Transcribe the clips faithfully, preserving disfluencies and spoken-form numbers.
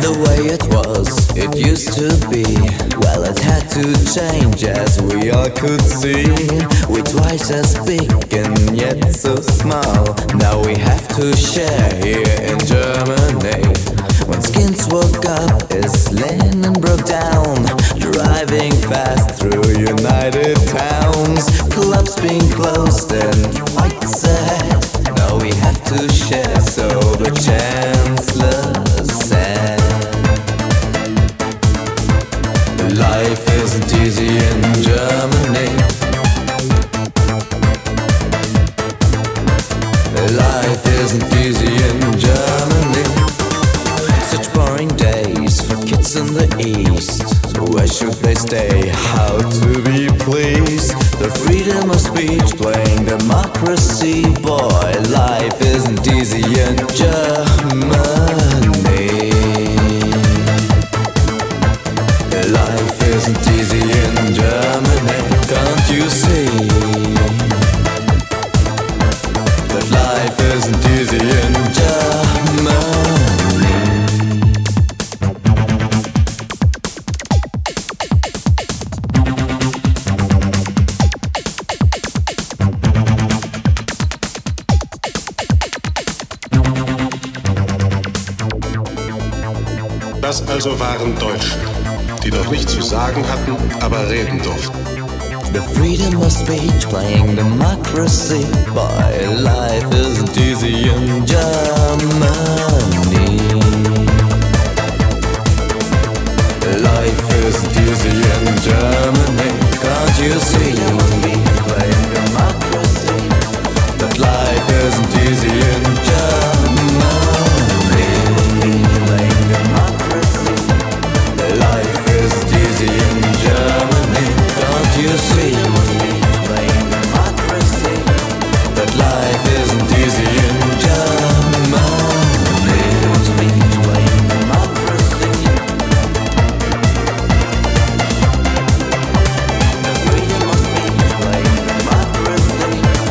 the way it was, it used to be. Well, it had to change as we all could see. We're twice as big and yet so small. Now we have to share here in Germany. When Skins woke up, as Lenin broke down, driving fast through United Towns. Clubs being closed and fights ahead. Now we have to share, so the Chancellor said, life isn't easy in Germany. Life isn't easy in Germany. Such boring days for kids in the East. Where should they stay? How to be pleased? The freedom of speech playing democracy. Boy, life isn't easy in Germany. Life isn't easy in Germany. Can't you see that life isn't easy in Germany? Das also waren Deutsche, die noch nicht zu sagen hatten, aber reden durften. The freedom of speech playing democracy. Boy, life isn't easy in Germany. Life isn't easy in Germany. Can't you see? Playing democracy. But life isn't easy in Germany. Playing democracy. Life isn't easy in Germany. Can't you see? Playing democracy. But life isn't easy in Germany. Playing democracy. The freedom of speech, playing democracy.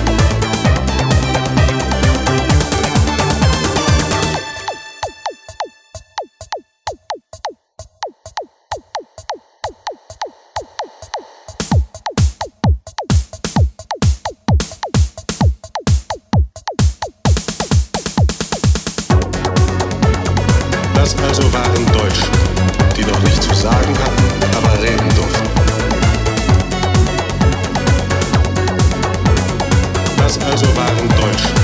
Das also waren Deutsche, die noch nicht zu sagen hatten, aber reden durften. Das also waren Deutsche,